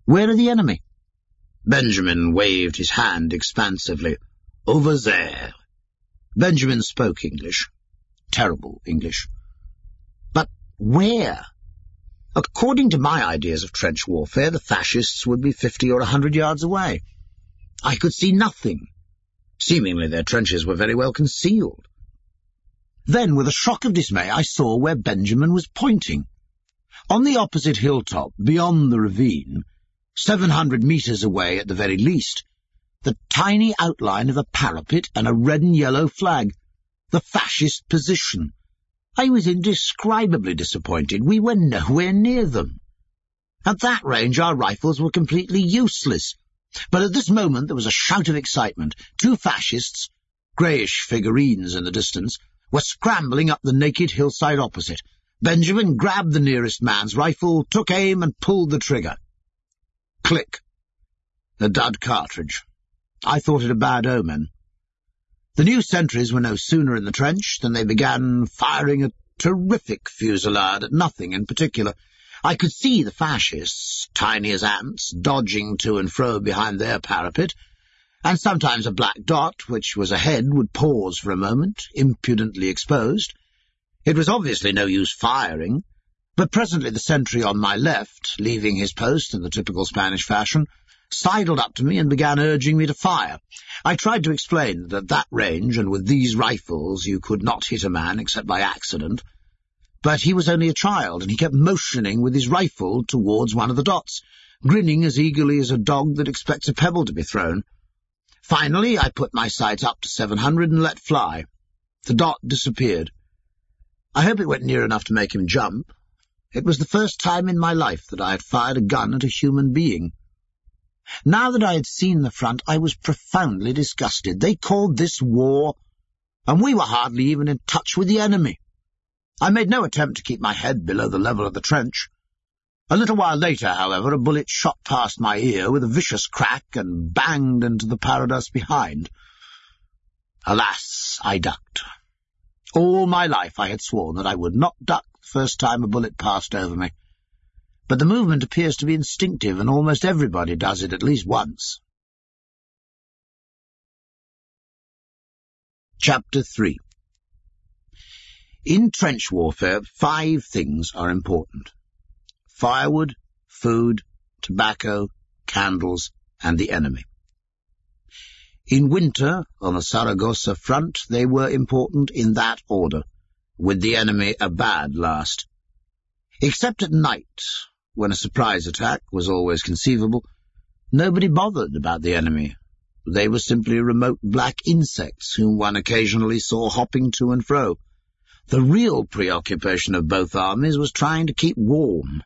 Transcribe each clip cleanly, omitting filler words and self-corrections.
Where are the enemy?" Benjamin waved his hand expansively. "Over there." Benjamin spoke English. Terrible English. "But where?" According to my ideas of trench warfare, the fascists would be 50 or 100 yards away. I could see nothing. Seemingly their trenches were very well concealed. Then, with a shock of dismay, I saw where Benjamin was pointing. On the opposite hilltop, beyond the ravine, 700 metres away at the very least, the tiny outline of a parapet and a red and yellow flag. The fascist position. I was indescribably disappointed. We were nowhere near them. At that range our rifles were completely useless. But at this moment there was a shout of excitement. 2 fascists, greyish figurines in the distance, were scrambling up the naked hillside opposite. Benjamin grabbed the nearest man's rifle, took aim, and pulled the trigger. Click. A dud cartridge. I thought it a bad omen. The new sentries were no sooner in the trench than they began firing a terrific fusillade at nothing in particular. I could see the fascists, tiny as ants, dodging to and fro behind their parapet, and sometimes a black dot, which was ahead, would pause for a moment, impudently exposed. It was obviously no use firing, but presently the sentry on my left, leaving his post in the typical Spanish fashion, sidled up to me and began urging me to fire. I tried to explain that at that range and with these rifles you could not hit a man except by accident, but he was only a child, and he kept motioning with his rifle towards one of the dots, grinning as eagerly as a dog that expects a pebble to be thrown. Finally, I put my sights up to 700 and let fly. The dot disappeared. I hope it went near enough to make him jump. It was the first time in my life that I had fired a gun at a human being. Now that I had seen the front, I was profoundly disgusted. They called this war, and we were hardly even in touch with the enemy. I made no attempt to keep my head below the level of the trench. A little while later, however, a bullet shot past my ear with a vicious crack and banged into the parados behind. Alas, I ducked. All my life I had sworn that I would not duck the first time a bullet passed over me. But the movement appears to be instinctive, and almost everybody does it at least once. Chapter 3. In trench warfare, 5 things are important: firewood, food, tobacco, candles, and the enemy. In winter, on the Saragossa front, they were important in that order, with the enemy a bad last. Except at night, when a surprise attack was always conceivable, nobody bothered about the enemy. They were simply remote black insects whom one occasionally saw hopping to and fro. The real preoccupation of both armies was trying to keep warm.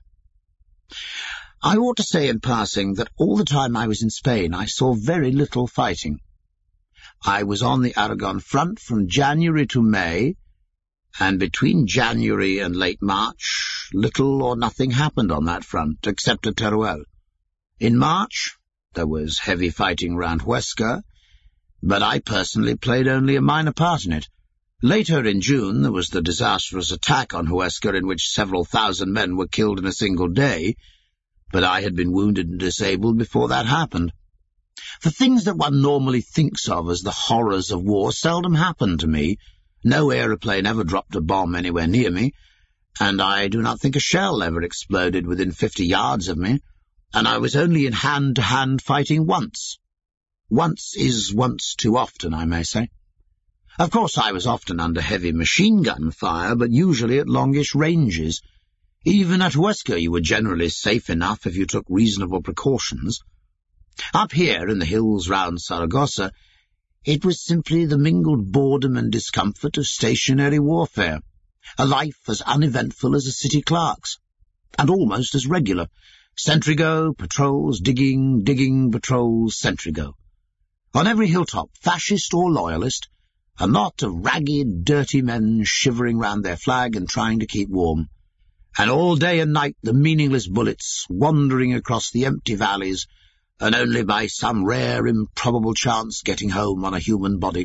I ought to say in passing that all the time I was in Spain I saw very little fighting. I was on the Aragon front from January to May, and between January and late March little or nothing happened on that front, except at Teruel. In March there was heavy fighting round Huesca, but I personally played only a minor part in it. Later in June there was the disastrous attack on Huesca in which several thousand men were killed in a single day, but I had been wounded and disabled before that happened. The things that one normally thinks of as the horrors of war seldom happened to me. No aeroplane ever dropped a bomb anywhere near me, and I do not think a shell ever exploded within 50 yards of me, and I was only in hand-to-hand fighting once. Once is once too often, I may say. Of course, I was often under heavy machine-gun fire, but usually at longish ranges. Even at Huesca you were generally safe enough if you took reasonable precautions. Up here, in the hills round Saragossa, it was simply the mingled boredom and discomfort of stationary warfare, a life as uneventful as a city clerk's, and almost as regular. Sentry go, patrols, digging, patrols, sentry go. On every hilltop, fascist or loyalist, a knot of ragged, dirty men shivering round their flag and trying to keep warm, and all day and night the meaningless bullets wandering across the empty valleys, and only by some rare, improbable chance getting home on a human body.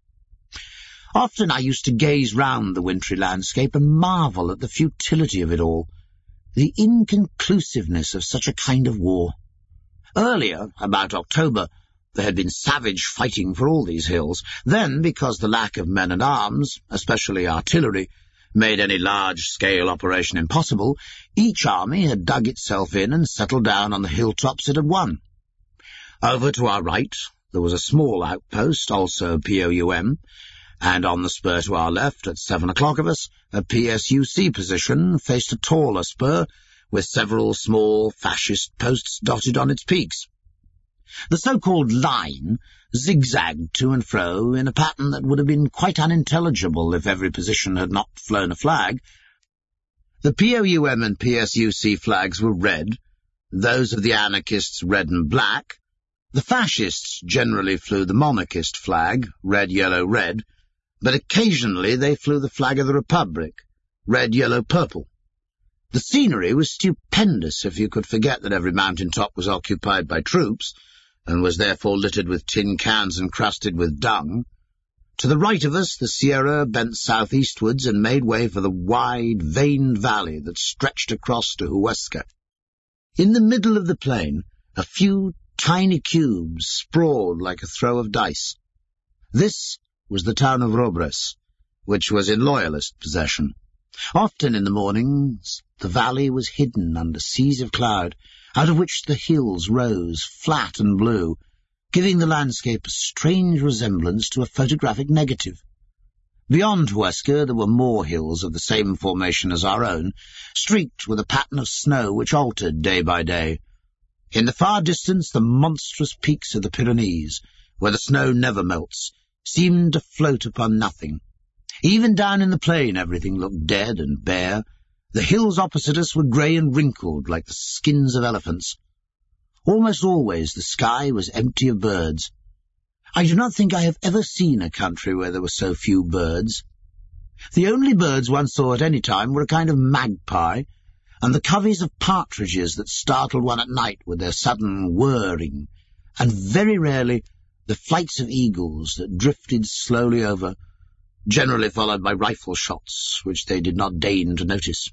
Often I used to gaze round the wintry landscape and marvel at the futility of it all, the inconclusiveness of such a kind of war. Earlier, about October, there had been savage fighting for all these hills. Then, because the lack of men and arms, especially artillery, made any large-scale operation impossible, each army had dug itself in and settled down on the hilltops it had won. Over to our right there was a small outpost, also POUM, and on the spur to our left, at 7 o'clock of us, a PSUC position faced a taller spur with several small fascist posts dotted on its peaks. The so-called line zigzagged to and fro in a pattern that would have been quite unintelligible if every position had not flown a flag. The POUM and PSUC flags were red, those of the anarchists red and black. The fascists generally flew the monarchist flag, red, yellow, red, but occasionally they flew the flag of the Republic, red, yellow, purple. The scenery was stupendous if you could forget that every mountain-top was occupied by troops, and was therefore littered with tin cans and crusted with dung. To the right of us the Sierra bent southeastwards and made way for the wide, veined valley that stretched across to Huesca. In the middle of the plain, a few tiny cubes sprawled like a throw of dice. This was the town of Robres, which was in Loyalist possession. Often in the mornings the valley was hidden under seas of cloud, out of which the hills rose flat and blue, giving the landscape a strange resemblance to a photographic negative. Beyond Huesca there were more hills of the same formation as our own, streaked with a pattern of snow which altered day by day. In the far distance the monstrous peaks of the Pyrenees, where the snow never melts, seemed to float upon nothing. Even down in the plain everything looked dead and bare. The hills opposite us were grey and wrinkled like the skins of elephants. Almost always the sky was empty of birds. I do not think I have ever seen a country where there were so few birds. The only birds one saw at any time were a kind of magpie, and the coveys of partridges that startled one at night with their sudden whirring, and very rarely the flights of eagles that drifted slowly over, generally followed by rifle shots, which they did not deign to notice.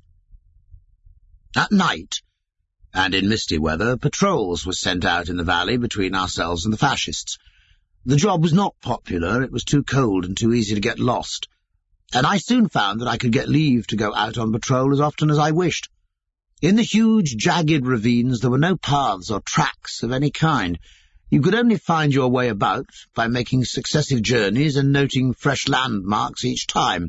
At night, and in misty weather, patrols were sent out in the valley between ourselves and the fascists. The job was not popular, it was too cold and too easy to get lost, and I soon found that I could get leave to go out on patrol as often as I wished. In the huge, jagged ravines there were no paths or tracks of any kind. You could only find your way about by making successive journeys and noting fresh landmarks each time.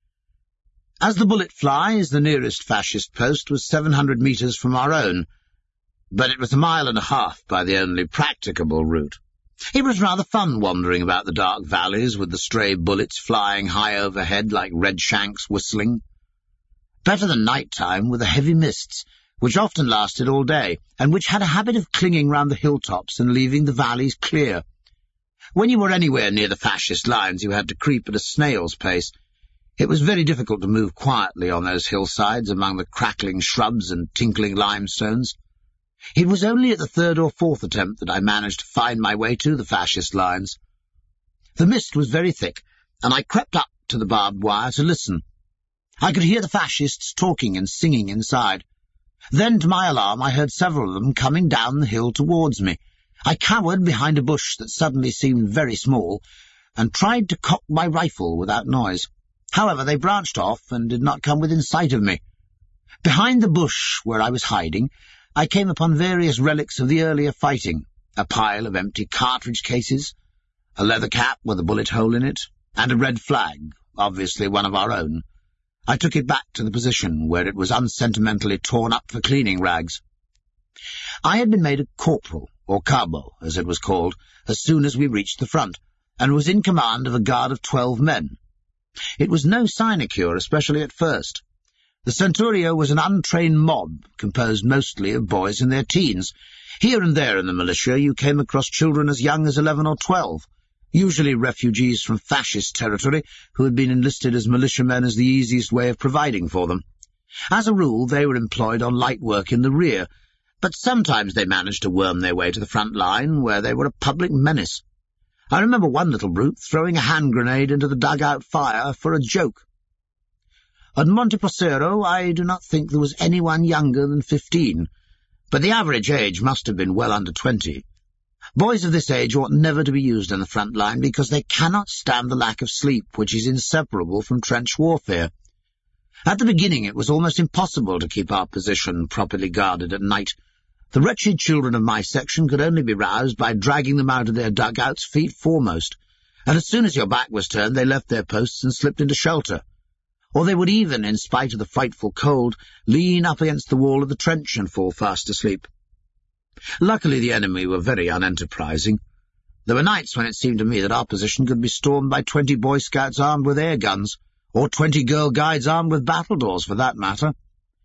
As the bullet flies, the nearest fascist post was 700 metres from our own, but it was 1.5 miles by the only practicable route. It was rather fun wandering about the dark valleys with the stray bullets flying high overhead like redshanks whistling. Better than night-time were the heavy mists, which often lasted all day, and which had a habit of clinging round the hilltops and leaving the valleys clear. When you were anywhere near the fascist lines you had to creep at a snail's pace. It was very difficult to move quietly on those hillsides among the crackling shrubs and tinkling limestones. It was only at the 3rd or 4th attempt that I managed to find my way to the fascist lines. The mist was very thick, and I crept up to the barbed wire to listen. I could hear the fascists talking and singing inside. Then, to my alarm, I heard several of them coming down the hill towards me. I cowered behind a bush that suddenly seemed very small, and tried to cock my rifle without noise. However, they branched off and did not come within sight of me. Behind the bush where I was hiding, I came upon various relics of the earlier fighting, a pile of empty cartridge cases, a leather cap with a bullet hole in it, and a red flag, obviously one of our own. I took it back to the position where it was unsentimentally torn up for cleaning rags. I had been made a corporal, or cabo, as it was called, as soon as we reached the front, and was in command of a guard of 12 men. It was no sinecure, especially at first. The Centurio was an untrained mob, composed mostly of boys in their teens. Here and there in the militia you came across children as young as 11 or 12, usually refugees from fascist territory who had been enlisted as militiamen as the easiest way of providing for them. As a rule they were employed on light work in the rear, but sometimes they managed to worm their way to the front line, where they were a public menace. I remember one little brute throwing a hand grenade into the dugout fire for a joke. At Monteposero I do not think there was anyone younger than 15, but the average age must have been well under 20. Boys of this age ought never to be used in the front line because they cannot stand the lack of sleep, which is inseparable from trench warfare. At the beginning it was almost impossible to keep our position properly guarded at night. The wretched children of my section could only be roused by dragging them out of their dugouts feet foremost, and as soon as your back was turned they left their posts and slipped into shelter. Or they would even, in spite of the frightful cold, lean up against the wall of the trench and fall fast asleep. Luckily the enemy were very unenterprising. There were nights when it seemed to me that our position could be stormed by 20 Boy Scouts armed with air guns, or 20 Girl Guides armed with battledores, for that matter.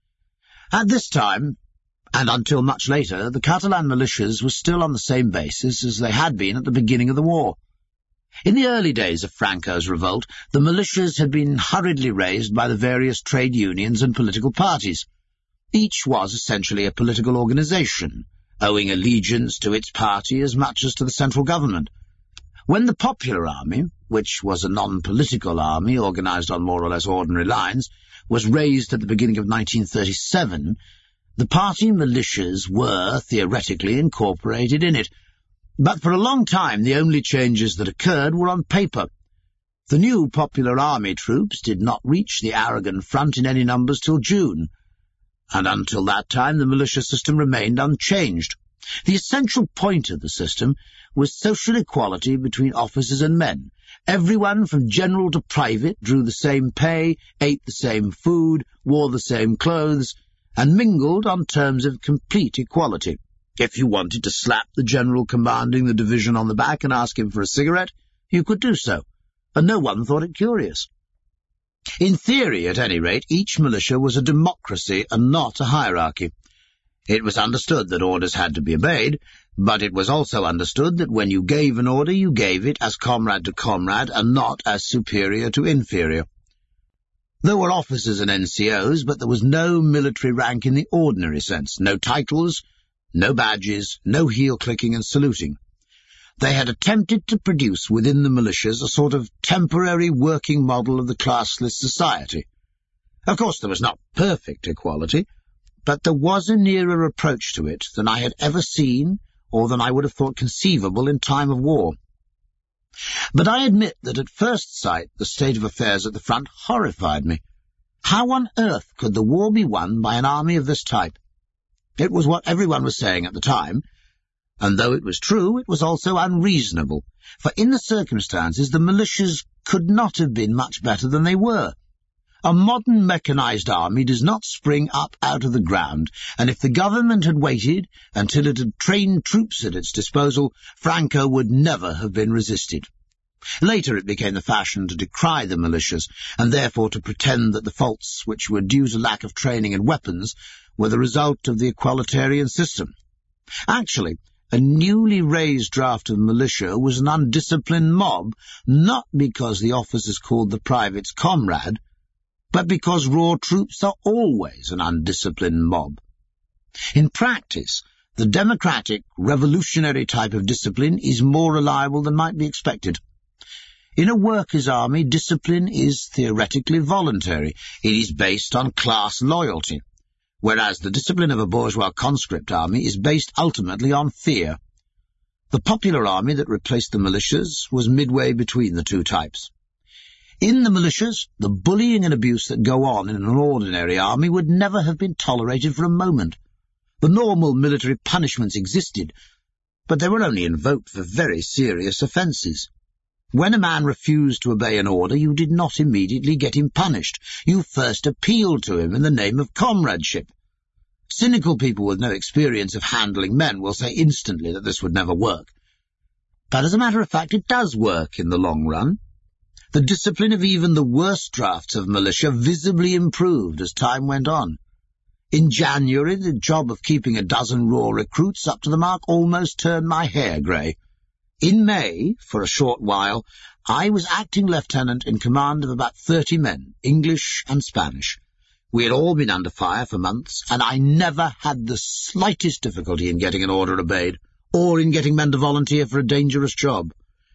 At this time, and until much later, the Catalan militias were still on the same basis as they had been at the beginning of the war. In the early days of Franco's revolt, the militias had been hurriedly raised by the various trade unions and political parties. Each was essentially a political organization, owing allegiance to its party as much as to the central government. When the Popular Army, which was a non-political army organized on more or less ordinary lines, was raised at the beginning of 1937, the party militias were, theoretically, incorporated in it. But for a long time the only changes that occurred were on paper. The new Popular Army troops did not reach the Aragon front in any numbers till June, and until that time the militia system remained unchanged. The essential point of the system was social equality between officers and men. Everyone from general to private drew the same pay, ate the same food, wore the same clothes, and mingled on terms of complete equality. If you wanted to slap the general commanding the division on the back and ask him for a cigarette, you could do so, and no one thought it curious. In theory, at any rate, each militia was a democracy and not a hierarchy. It was understood that orders had to be obeyed, but it was also understood that when you gave an order, you gave it as comrade to comrade and not as superior to inferior. There were officers and NCOs, but there was no military rank in the ordinary sense, no titles, no badges, no heel-clicking and saluting. They had attempted to produce within the militias a sort of temporary working model of the classless society. Of course, there was not perfect equality, but there was a nearer approach to it than I had ever seen or than I would have thought conceivable in time of war. But I admit that at first sight the state of affairs at the front horrified me. How on earth could the war be won by an army of this type? It was what everyone was saying at the time, and though it was true, it was also unreasonable, for in the circumstances the militias could not have been much better than they were. A modern mechanized army does not spring up out of the ground, and if the government had waited until it had trained troops at its disposal, Franco would never have been resisted. Later it became the fashion to decry the militias, and therefore to pretend that the faults which were due to lack of training and weapons were the result of the equalitarian system. Actually, a newly raised draft of militia was an undisciplined mob, not because the officers called the privates comrade, but because raw troops are always an undisciplined mob. In practice, the democratic, revolutionary type of discipline is more reliable than might be expected. In a workers' army, discipline is theoretically voluntary. It is based on class loyalty, whereas the discipline of a bourgeois conscript army is based ultimately on fear. The popular army that replaced the militias was midway between the two types. In the militias, the bullying and abuse that go on in an ordinary army would never have been tolerated for a moment. The normal military punishments existed, but they were only invoked for very serious offences. When a man refused to obey an order, you did not immediately get him punished. You first appealed to him in the name of comradeship. Cynical people with no experience of handling men will say instantly that this would never work. But as a matter of fact, it does work in the long run. The discipline of even the worst drafts of militia visibly improved as time went on. In January, the job of keeping a dozen raw recruits up to the mark almost turned my hair grey. In May, for a short while, I was acting lieutenant in command of about 30 men, English and Spanish. We had all been under fire for months, and I never had the slightest difficulty in getting an order obeyed, or in getting men to volunteer for a dangerous job.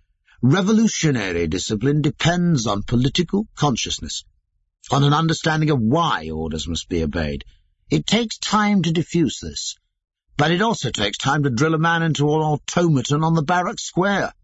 Revolutionary discipline depends on political consciousness, on an understanding of why orders must be obeyed. It takes time to diffuse this, but it also takes time to drill a man into an automaton on the barrack square.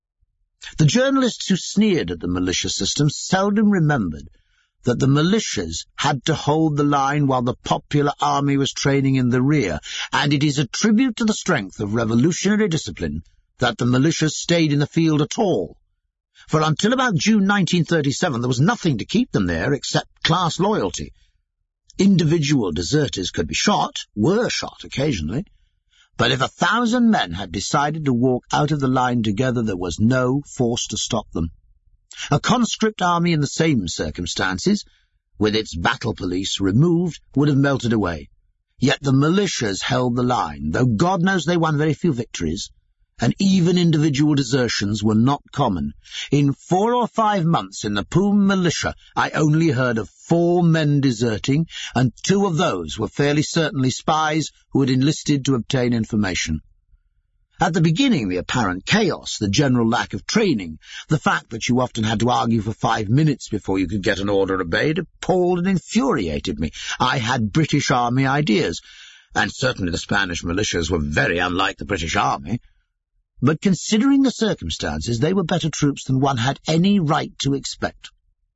The journalists who sneered at the militia system seldom remembered that the militias had to hold the line while the popular army was training in the rear, and it is a tribute to the strength of revolutionary discipline that the militias stayed in the field at all. For until about June 1937 there was nothing to keep them there except class loyalty. Individual deserters could be shot, were shot occasionally, but if 1,000 men had decided to walk out of the line together, there was no force to stop them. A conscript army in the same circumstances, with its battle police removed, would have melted away. Yet the militias held the line, though God knows they won very few victories, and even individual desertions were not common. In 4 or 5 months in the Poom militia, I only heard of 4 men deserting, and 2 of those were fairly certainly spies who had enlisted to obtain information. At the beginning, the apparent chaos, the general lack of training, the fact that you often had to argue for 5 minutes before you could get an order obeyed, appalled and infuriated me. I had British Army ideas, and certainly the Spanish militias were very unlike the British Army. But considering the circumstances, they were better troops than one had any right to expect.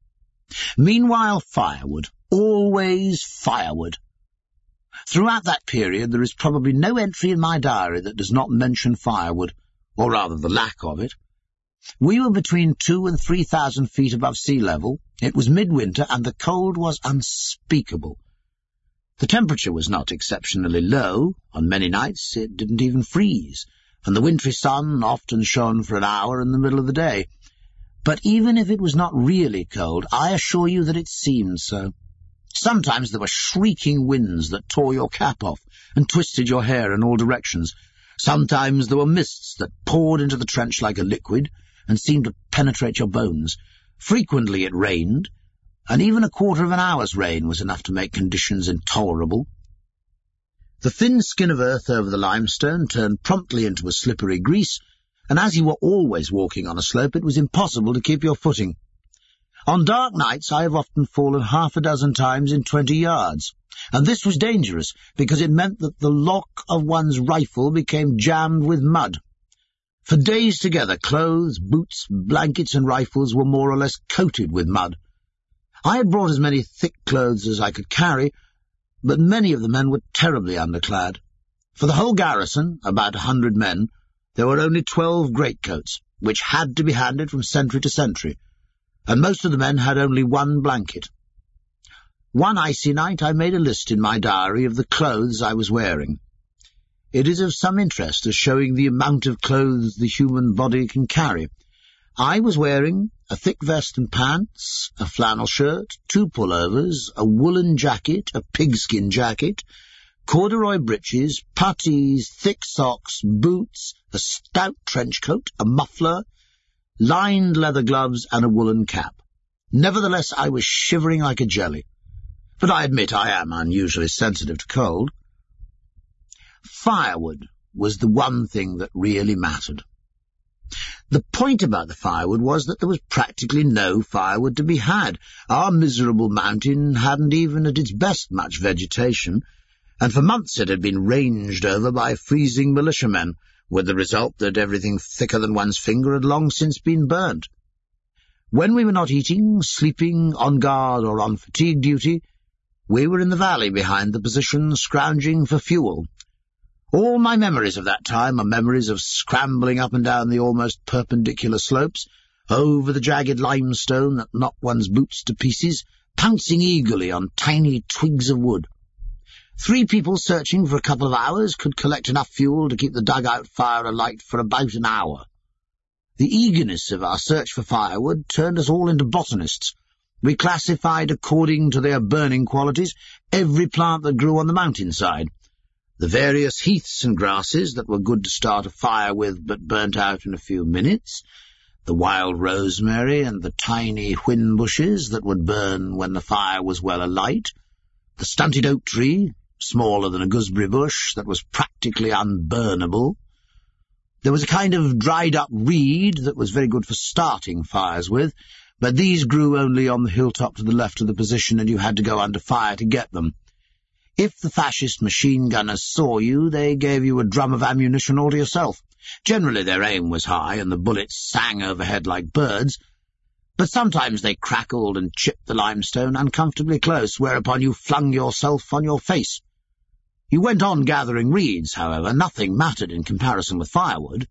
Meanwhile, firewood. Always firewood. Throughout that period there is probably no entry in my diary that does not mention firewood, or rather the lack of it. We were between 2,000 and 3,000 feet above sea level. It was midwinter, and the cold was unspeakable. The temperature was not exceptionally low. On many nights it didn't even freeze, and the wintry sun often shone for an hour in the middle of the day. But even if it was not really cold, I assure you that it seemed so. Sometimes there were shrieking winds that tore your cap off and twisted your hair in all directions. Sometimes there were mists that poured into the trench like a liquid and seemed to penetrate your bones. Frequently it rained, and even a quarter of an hour's rain was enough to make conditions intolerable. The thin skin of earth over the limestone turned promptly into a slippery grease, and as you were always walking on a slope, it was impossible to keep your footing. On dark nights I have often fallen 6 times in 20 yards, and this was dangerous, because it meant that the lock of one's rifle became jammed with mud. For days together, clothes, boots, blankets and rifles were more or less coated with mud. I had brought as many thick clothes as I could carry, but many of the men were terribly underclad. For the whole garrison, about 100 men, there were only 12 greatcoats, which had to be handed from sentry to sentry, and most of the men had only 1 blanket. One icy night I made a list in my diary of the clothes I was wearing. It is of some interest as showing the amount of clothes the human body can carry. I was wearing a thick vest and pants, a flannel shirt, 2 pullovers, a woolen jacket, a pigskin jacket, corduroy breeches, puttees, thick socks, boots, a stout trench coat, a muffler, lined leather gloves and a woolen cap. Nevertheless, I was shivering like a jelly. But I admit I am unusually sensitive to cold. Firewood was the one thing that really mattered. The point about the firewood was that there was practically no firewood to be had. Our miserable mountain hadn't even at its best much vegetation, and for months it had been ranged over by freezing militiamen, with the result that everything thicker than one's finger had long since been burnt. When we were not eating, sleeping, on guard or on fatigue duty, we were in the valley behind the position, scrounging for fuel. All my memories of that time are memories of scrambling up and down the almost perpendicular slopes, over the jagged limestone that knocked one's boots to pieces, pouncing eagerly on tiny twigs of wood. 3 people searching for a couple of hours could collect enough fuel to keep the dugout fire alight for about an hour. The eagerness of our search for firewood turned us all into botanists. We classified according to their burning qualities every plant that grew on the mountainside. The various heaths and grasses that were good to start a fire with but burnt out in a few minutes, the wild rosemary and the tiny whin bushes that would burn when the fire was well alight, the stunted oak tree, smaller than a gooseberry bush, that was practically unburnable. There was a kind of dried-up reed that was very good for starting fires with, but these grew only on the hilltop to the left of the position, and you had to go under fire to get them. If the fascist machine gunners saw you, they gave you a drum of ammunition all to yourself. Generally their aim was high, and the bullets sang overhead like birds, but sometimes they crackled and chipped the limestone uncomfortably close, whereupon you flung yourself on your face. You went on gathering reeds, however. Nothing mattered in comparison with firewood.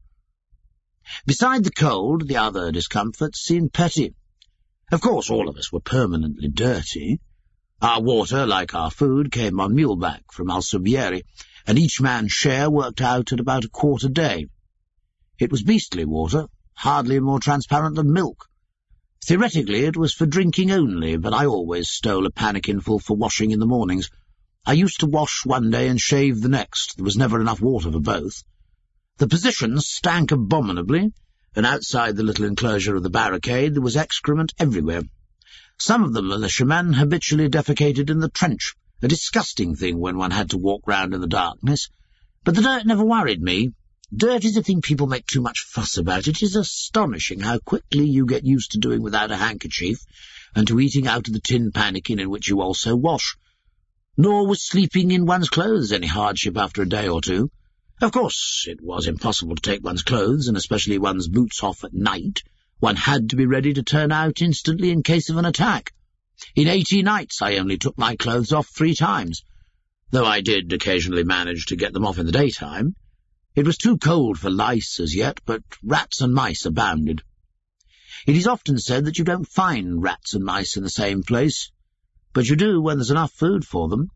Beside the cold, the other discomforts seemed petty. Of course, all of us were permanently dirty. Our water, like our food, came on muleback from Alsubieri, and each man's share worked out at about a quart a day. It was beastly water, hardly more transparent than milk. Theoretically, it was for drinking only, but I always stole a pannikinful for washing in the mornings. I used to wash one day and shave the next. There was never enough water for both. The positions stank abominably, and outside the little enclosure of the barricade there was excrement everywhere. Some of the militiamen habitually defecated in the trench, a disgusting thing when one had to walk round in the darkness, but the dirt never worried me. Dirt is a thing people make too much fuss about. It is astonishing how quickly you get used to doing without a handkerchief, and to eating out of the tin pannikin in which you also wash. Nor was sleeping in one's clothes any hardship after a day or two. Of course, it was impossible to take one's clothes, and especially one's boots, off at night. One had to be ready to turn out instantly in case of an attack. In 80 nights I only took my clothes off 3 times, though I did occasionally manage to get them off in the daytime. It was too cold for lice as yet, but rats and mice abounded. It is often said that you don't find rats and mice in the same place, but you do when there's enough food for them.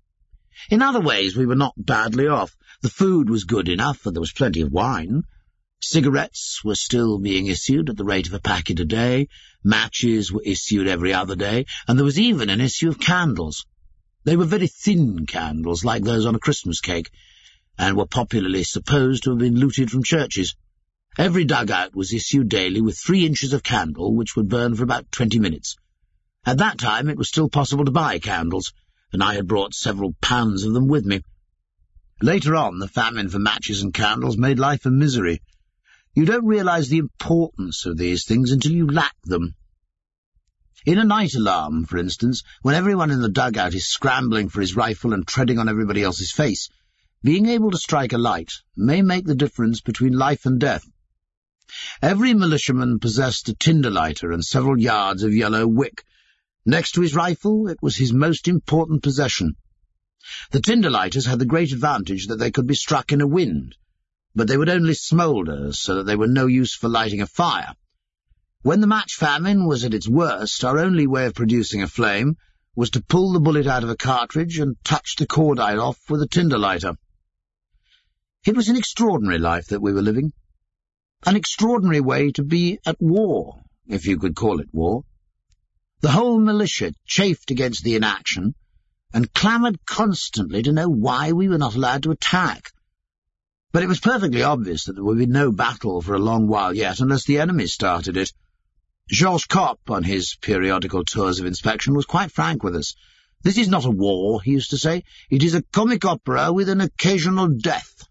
In other ways we were not badly off. The food was good enough, and there was plenty of wine. Cigarettes were still being issued at the rate of a packet a day, matches were issued every other day, and there was even an issue of candles. They were very thin candles, like those on a Christmas cake, and were popularly supposed to have been looted from churches. Every dugout was issued daily with 3 inches of candle, which would burn for about 20 minutes. At that time it was still possible to buy candles, and I had brought several pounds of them with me. Later on, the famine for matches and candles made life a misery. You don't realize the importance of these things until you lack them. In a night alarm, for instance, when everyone in the dugout is scrambling for his rifle and treading on everybody else's face, being able to strike a light may make the difference between life and death. Every militiaman possessed a tinder lighter and several yards of yellow wick. Next to his rifle, it was his most important possession. The tinder lighters had the great advantage that they could be struck in a wind, but they would only smoulder, so that they were no use for lighting a fire. When the match famine was at its worst, our only way of producing a flame was to pull the bullet out of a cartridge and touch the cordite off with a tinder lighter. It was an extraordinary life that we were living. An extraordinary way to be at war, if you could call it war. The whole militia chafed against the inaction, and clamoured constantly to know why we were not allowed to attack. But it was perfectly obvious that there would be no battle for a long while yet unless the enemy started it. Georges Kopp, on his periodical tours of inspection, was quite frank with us. "This is not a war," he used to say. "It is a comic opera with an occasional death."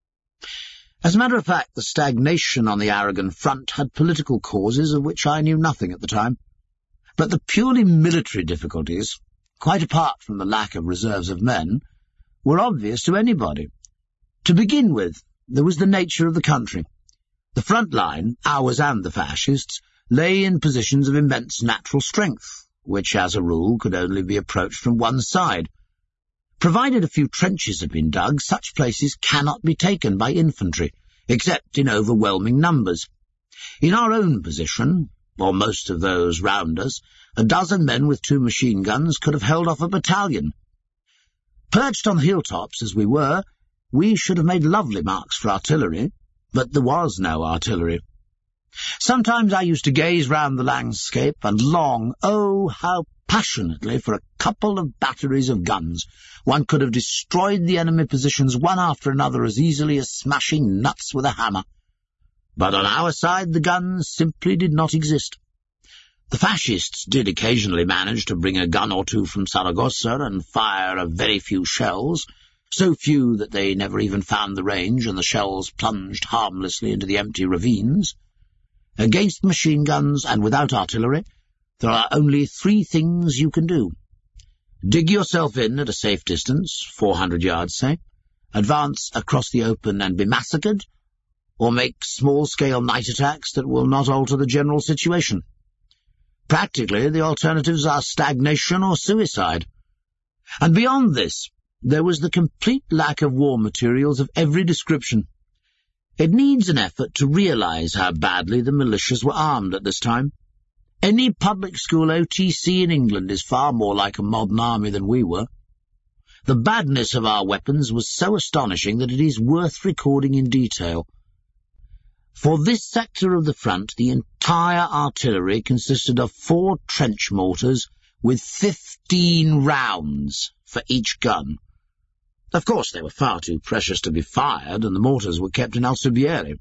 As a matter of fact, the stagnation on the Aragon front had political causes of which I knew nothing at the time. But the purely military difficulties, quite apart from the lack of reserves of men, were obvious to anybody. To begin with, there was the nature of the country. The front line, ours and the fascists', lay in positions of immense natural strength, which, as a rule, could only be approached from one side. Provided a few trenches had been dug, such places cannot be taken by infantry, except in overwhelming numbers. In our own position, or most of those round us, a dozen men with 2 machine guns could have held off a battalion. Perched on the hilltops as we were, we should have made lovely marks for artillery, but there was no artillery. Sometimes I used to gaze round the landscape and long, oh, how passionately, for a couple of batteries of guns. One could have destroyed the enemy positions one after another as easily as smashing nuts with a hammer. But on our side the guns simply did not exist. The fascists did occasionally manage to bring a gun or 2 from Saragossa and fire a very few shells, so few that they never even found the range, and the shells plunged harmlessly into the empty ravines. Against machine guns and without artillery, there are only 3 things you can do. Dig yourself in at a safe distance, 400 yards, say, advance across the open and be massacred, or make small-scale night attacks that will not alter the general situation. Practically, the alternatives are stagnation or suicide. And beyond this, there was the complete lack of war materials of every description. It needs an effort to realize how badly the militias were armed at this time. Any public school OTC in England is far more like a modern army than we were. The badness of our weapons was so astonishing that it is worth recording in detail. For this sector of the front, the entire artillery consisted of 4 trench mortars with 15 rounds for each gun. Of course, they were far too precious to be fired, and the mortars were kept in Alcibieri.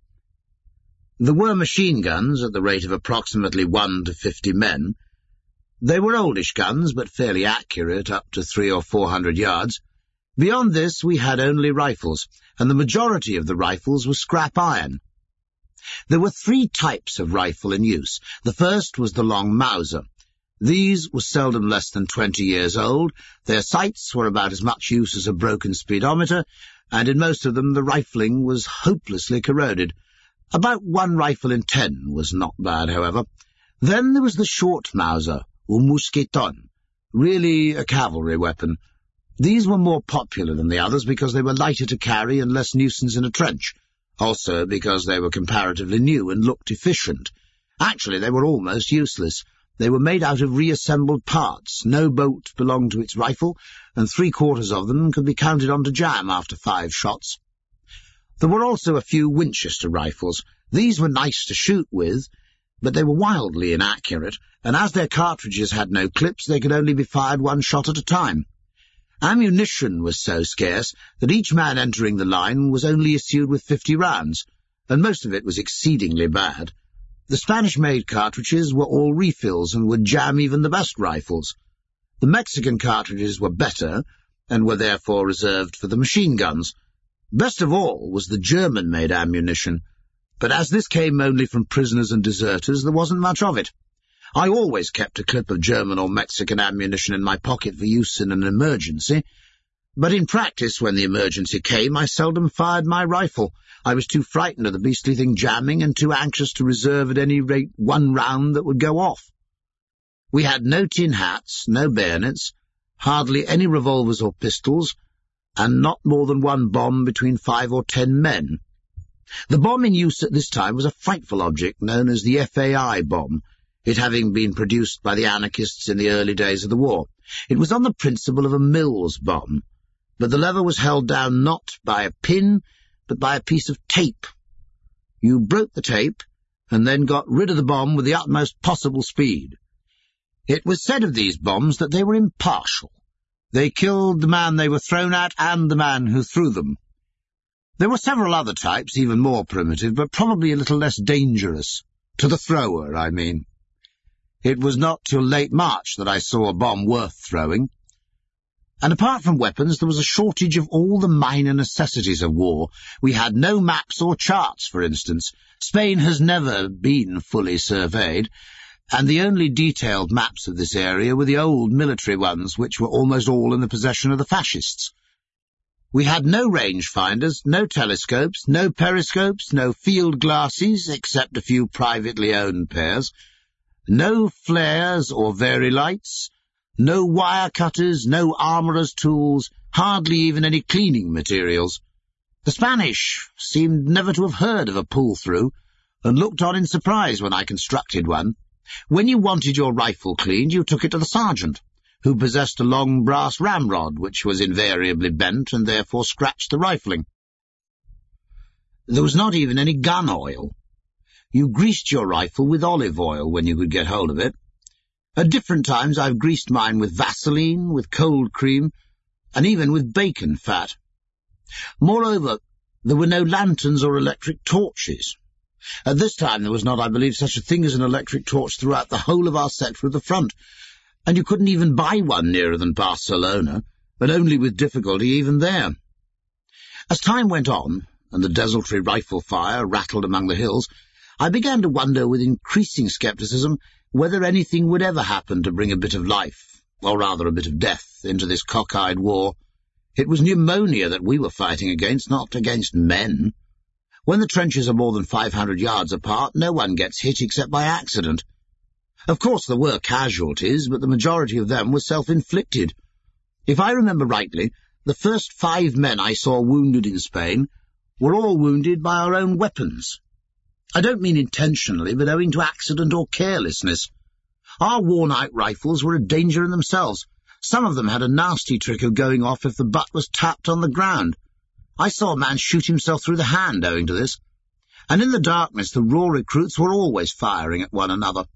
There were machine guns at the rate of approximately 1 to 50 men. They were oldish guns, but fairly accurate, up to 300 or 400 yards. Beyond this, we had only rifles, and the majority of the rifles were scrap iron. There were 3 types of rifle in use. The first was the long Mauser. These were seldom less than 20 years old. Their sights were about as much use as a broken speedometer, and in most of them the rifling was hopelessly corroded. About 1 rifle in 10 was not bad, however. Then there was the short Mauser, or mousqueton, really a cavalry weapon. These were more popular than the others because they were lighter to carry and less nuisance in a trench. Also because they were comparatively new and looked efficient. Actually, they were almost useless. They were made out of reassembled parts. No bolt belonged to its rifle, and 3/4 of them could be counted on to jam after 5 shots. There were also a few Winchester rifles. These were nice to shoot with, but they were wildly inaccurate, and as their cartridges had no clips, they could only be fired 1 shot at a time. Ammunition was so scarce that each man entering the line was only issued with 50 rounds, and most of it was exceedingly bad. The Spanish-made cartridges were all refills and would jam even the best rifles. The Mexican cartridges were better, and were therefore reserved for the machine guns. Best of all was the German-made ammunition, but as this came only from prisoners and deserters, there wasn't much of it. I always kept a clip of German or Mexican ammunition in my pocket for use in an emergency, but in practice, when the emergency came, I seldom fired my rifle. I was too frightened of the beastly thing jamming and too anxious to reserve at any rate 1 round that would go off. We had no tin hats, no bayonets, hardly any revolvers or pistols, and not more than 1 bomb between 5 or 10 men. The bomb in use at this time was a frightful object known as the FAI bomb, it having been produced by the anarchists in the early days of the war. It was on the principle of a Mills bomb, but the lever was held down not by a pin, but by a piece of tape. You broke the tape, and then got rid of the bomb with the utmost possible speed. It was said of these bombs that they were impartial. They killed the man they were thrown at and the man who threw them. There were several other types, even more primitive, but probably a little less dangerous. To the thrower, I mean. It was not till late March that I saw a bomb worth throwing. And apart from weapons, there was a shortage of all the minor necessities of war. We had no maps or charts, for instance. Spain has never been fully surveyed, and the only detailed maps of this area were the old military ones, which were almost all in the possession of the fascists. We had no range-finders, no telescopes, no periscopes, no field glasses, except a few privately owned pairs, no flares or vari-lights, no wire cutters, no armourer's tools, hardly even any cleaning materials. The Spanish seemed never to have heard of a pull-through, and looked on in surprise when I constructed one. When you wanted your rifle cleaned, you took it to the sergeant, who possessed a long brass ramrod, which was invariably bent and therefore scratched the rifling. There was not even any gun oil. You greased your rifle with olive oil when you could get hold of it. At different times I've greased mine with Vaseline, with cold cream, and even with bacon fat. Moreover, there were no lanterns or electric torches. At this time there was not, I believe, such a thing as an electric torch throughout the whole of our sector of the front, and you couldn't even buy one nearer than Barcelona, but only with difficulty even there. As time went on, and the desultory rifle fire rattled among the hills, I began to wonder with increasing scepticism whether anything would ever happen to bring a bit of life, or rather a bit of death, into this cockeyed war. It was pneumonia that we were fighting against, not against men. When the trenches are more than 500 yards apart, no one gets hit except by accident. Of course there were casualties, but the majority of them were self-inflicted. If I remember rightly, the first 5 men I saw wounded in Spain were all wounded by our own weapons. I don't mean intentionally, but owing to accident or carelessness. Our worn-out rifles were a danger in themselves. Some of them had a nasty trick of going off if the butt was tapped on the ground. I saw a man shoot himself through the hand owing to this. And in the darkness the raw recruits were always firing at one another.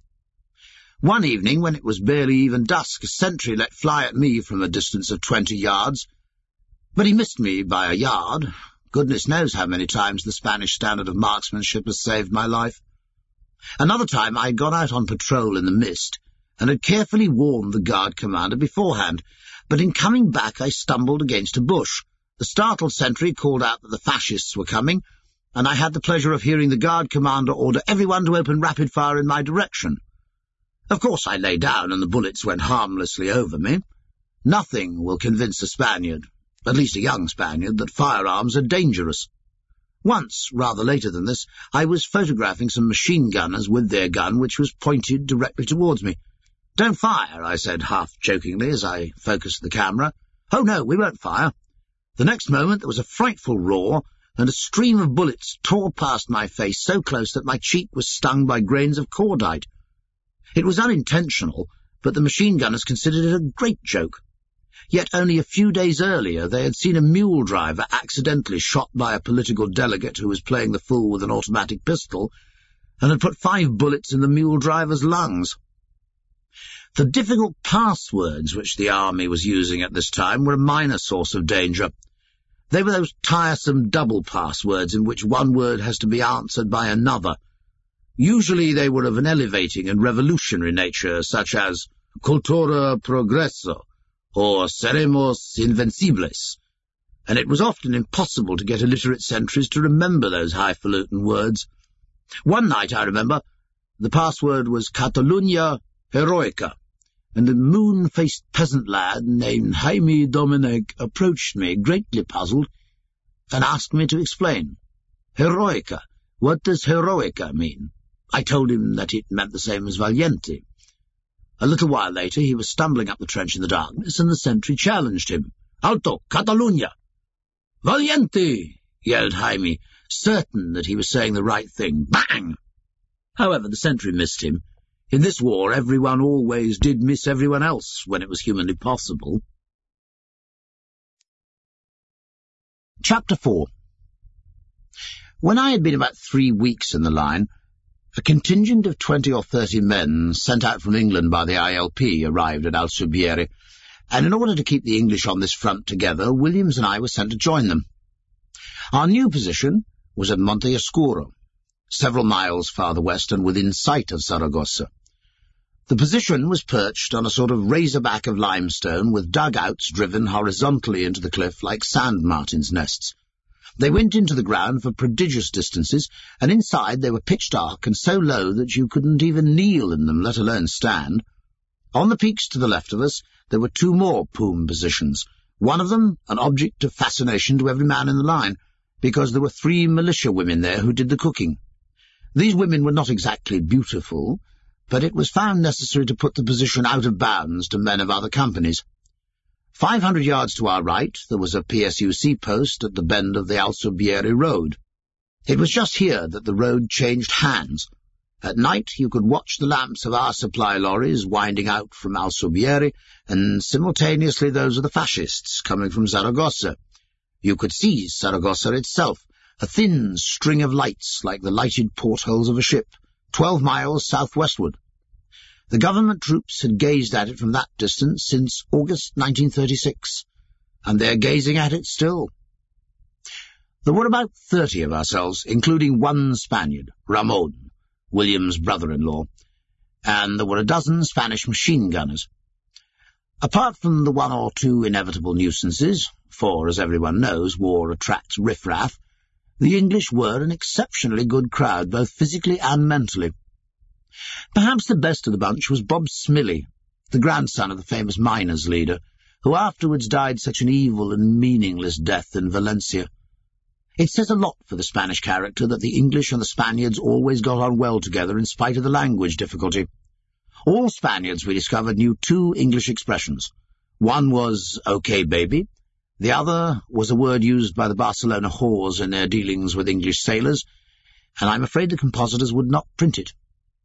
One evening, when it was barely even dusk, a sentry let fly at me from a distance of 20 yards. But he missed me by a yard. Goodness knows how many times the Spanish standard of marksmanship has saved my life. Another time I had gone out on patrol in the mist, and had carefully warned the guard commander beforehand, but in coming back I stumbled against a bush. The startled sentry called out that the fascists were coming, and I had the pleasure of hearing the guard commander order everyone to open rapid fire in my direction. Of course I lay down, and the bullets went harmlessly over me. Nothing will convince a Spaniard, at least a young Spaniard, that firearms are dangerous. Once, rather later than this, I was photographing some machine gunners with their gun, which was pointed directly towards me. "Don't fire," I said half-jokingly as I focused the camera. "Oh, no, we won't fire." The next moment there was a frightful roar, and a stream of bullets tore past my face so close that my cheek was stung by grains of cordite. It was unintentional, but the machine gunners considered it a great joke. Yet only a few days earlier they had seen a mule driver accidentally shot by a political delegate who was playing the fool with an automatic pistol, and had put 5 bullets in the mule driver's lungs. The difficult passwords which the army was using at this time were a minor source of danger. They were those tiresome double passwords in which one word has to be answered by another. Usually they were of an elevating and revolutionary nature, such as Cultura Progresso or Seremos Invencibles, and it was often impossible to get illiterate sentries to remember those highfalutin words. One night, I remember, the password was Catalunya Heroica, and a moon-faced peasant lad named Jaime Dominic approached me, greatly puzzled, and asked me to explain. Heroica, what does heroica mean? I told him that it meant the same as valiente. A little while later he was stumbling up the trench in the darkness, and the sentry challenged him. "Alto, Catalunya!" "Valiente!" yelled Jaime, certain that he was saying the right thing. Bang! However, the sentry missed him. In this war, everyone always did miss everyone else when it was humanly possible. Chapter 4. When I had been about 3 weeks in the line, a contingent of 20 or 30 men sent out from England by the ILP arrived at Alcibieri, and in order to keep the English on this front together, Williams and I were sent to join them. Our new position was at Monte Oscuro, several miles farther west and within sight of Saragossa. The position was perched on a sort of razorback of limestone with dugouts driven horizontally into the cliff like sand martins' nests. They went into the ground for prodigious distances, and inside they were pitch dark and so low that you couldn't even kneel in them, let alone stand. On the peaks to the left of us there were 2 more Poom positions, one of them an object of fascination to every man in the line, because there were 3 militia women there who did the cooking. These women were not exactly beautiful, but it was found necessary to put the position out of bounds to men of other companies. 500 yards to our right there was a PSUC post at the bend of the Alcibieri road. It was just here that the road changed hands. At night you could watch the lamps of our supply lorries winding out from Alcibieri, and simultaneously those of the fascists coming from Saragossa. You could see Saragossa itself, a thin string of lights like the lighted portholes of a ship, 12 miles southwestward. The government troops had gazed at it from that distance since August 1936, and they are gazing at it still. There were about 30 of ourselves, including 1 Spaniard, Ramon, William's brother-in-law, and there were a dozen Spanish machine gunners. Apart from the 1 or 2 inevitable nuisances, for, as everyone knows, war attracts riffraff, the English were an exceptionally good crowd, both physically and mentally. Perhaps the best of the bunch was Bob Smillie. the grandson of the famous miners' leader, who afterwards died such an evil and meaningless death in Valencia. It says a lot for the Spanish character that the English and the Spaniards always got on well together in spite of the language difficulty. All Spaniards, we discovered, knew two English expressions. One was, "OK, baby." The other was a word used by the Barcelona whores in their dealings with English sailors, and I'm afraid the compositors would not print it.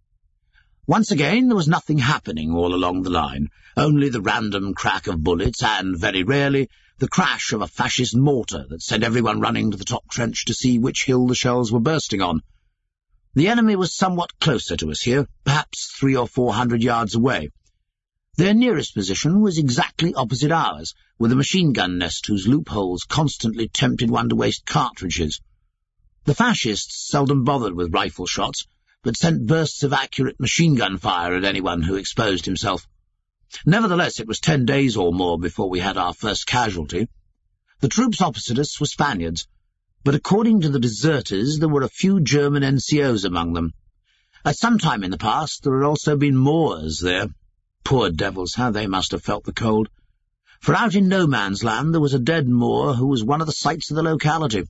Once again, there was nothing happening all along the line, only the random crack of bullets and, very rarely, the crash of a fascist mortar that sent everyone running to the top trench to see which hill the shells were bursting on. The enemy was somewhat closer to us here, perhaps 300 or 400 yards away. Their nearest position was exactly opposite ours, with a machine-gun nest whose loopholes constantly tempted one to waste cartridges. The fascists seldom bothered with rifle shots, but sent bursts of accurate machine-gun fire at anyone who exposed himself. Nevertheless, it was 10 days or more before we had our first casualty. The troops opposite us were Spaniards, but according to the deserters there were a few German NCOs among them. At some time in the past there had also been Moors there. Poor devils, how they must have felt the cold. For out in no man's land there was a dead Moor who was one of the sights of the locality.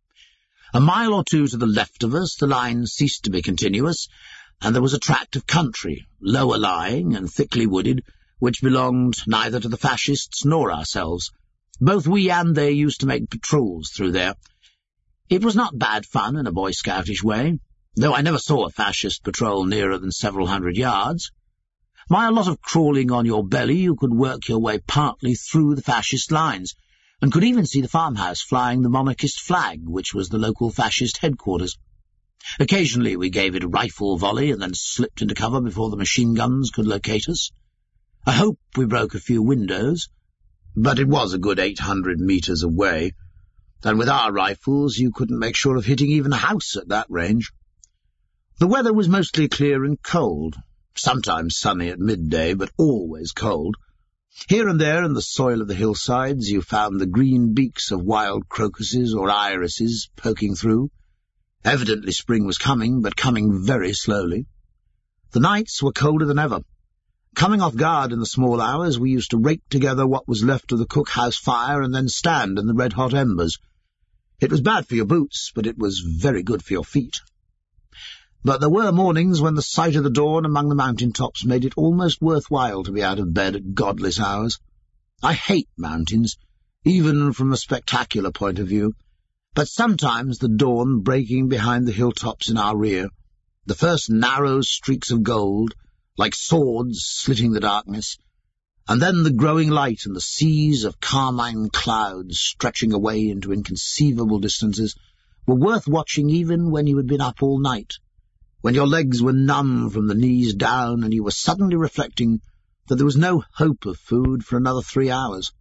A mile or two to the left of us the line ceased to be continuous, and there was a tract of country, lower lying and thickly wooded, which belonged neither to the fascists nor ourselves. Both we and they used to make patrols through there. It was not bad fun in a Boy Scoutish way, though I never saw a fascist patrol nearer than several hundred yards. By a lot of crawling on your belly you could work your way partly through the fascist lines, and could even see the farmhouse flying the monarchist flag, which was the local fascist headquarters. Occasionally we gave it a rifle volley and then slipped into cover before the machine guns could locate us. I hope we broke a few windows, but it was a good 800 metres away, and with our rifles you couldn't make sure of hitting even a house at that range. The weather was mostly clear and cold, sometimes sunny at midday, but always cold. Here and there in the soil of the hillsides you found the green beaks of wild crocuses or irises poking through. Evidently spring was coming, but coming very slowly. The nights were colder than ever. Coming off guard in the small hours, we used to rake together what was left of the cook-house fire and then stand in the red-hot embers. It was bad for your boots, but it was very good for your feet. But there were mornings when the sight of the dawn among the mountain-tops made it almost worthwhile to be out of bed at godless hours. I hate mountains, even from a spectacular point of view, but sometimes the dawn breaking behind the hilltops in our rear, the first narrow streaks of gold, like swords slitting the darkness, and then the growing light and the seas of carmine clouds stretching away into inconceivable distances, were worth watching even when you had been up all night, when your legs were numb from the knees down and you were suddenly reflecting that there was no hope of food for another 3 hours.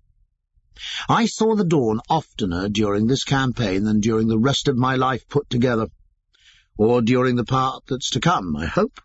I saw the dawn oftener during this campaign than during the rest of my life put together, or during the part that's to come, I hope.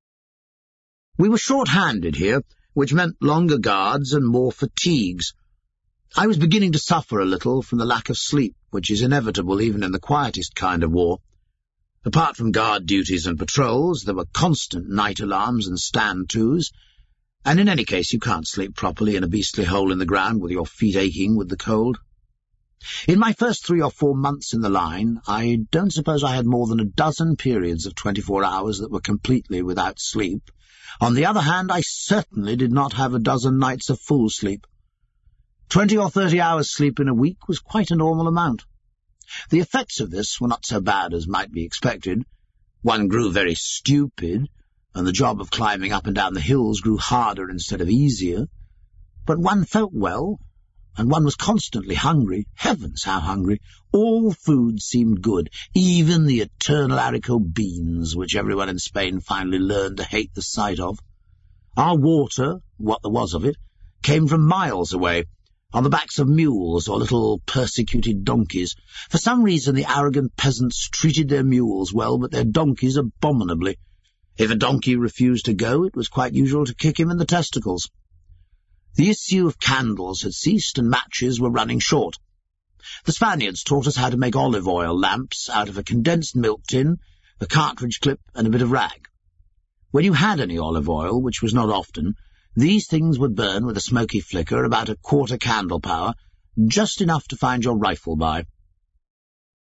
We were short-handed here, which meant longer guards and more fatigues. I was beginning to suffer a little from the lack of sleep, which is inevitable even in the quietest kind of war. Apart from guard duties and patrols, there were constant night alarms and stand-tos, and in any case you can't sleep properly in a beastly hole in the ground with your feet aching with the cold. In my first 3 or 4 months in the line, I don't suppose I had more than a dozen periods of 24 hours that were completely without sleep. On the other hand, I certainly did not have a dozen nights of full sleep. 20 or 30 hours sleep in a week was quite a normal amount. The effects of this were not so bad as might be expected. One grew very stupid, and the job of climbing up and down the hills grew harder instead of easier. But one felt well, and one was constantly hungry. Heavens, how hungry! All food seemed good, even the eternal haricot beans, which everyone in Spain finally learned to hate the sight of. Our water, what there was of it, came from miles away, on the backs of mules or little persecuted donkeys. For some reason the arrogant peasants treated their mules well, but their donkeys abominably. If a donkey refused to go, it was quite usual to kick him in the testicles. The issue of candles had ceased, and matches were running short. The Spaniards taught us how to make olive oil lamps out of a condensed milk tin, a cartridge clip, and a bit of rag. When you had any olive oil, which was not often, These things would burn with a smoky flicker, about a quarter candle power, just enough to find your rifle by.